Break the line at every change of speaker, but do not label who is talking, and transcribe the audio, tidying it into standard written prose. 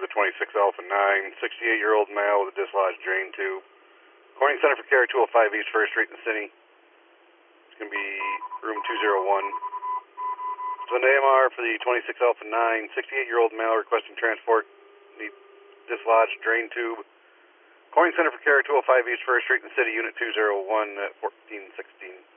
for the 26 Alpha 9, 68-year-old male with a dislodged drain tube. Corning Center for Care, 205 East 1st Street in the city. It's going to be room 201. So an AMR for the 26 Alpha 9, 68-year-old male requesting transport, need dislodged drain tube. Corning Center for Care, 205 East 1st Street in the city, unit 201 at 1416.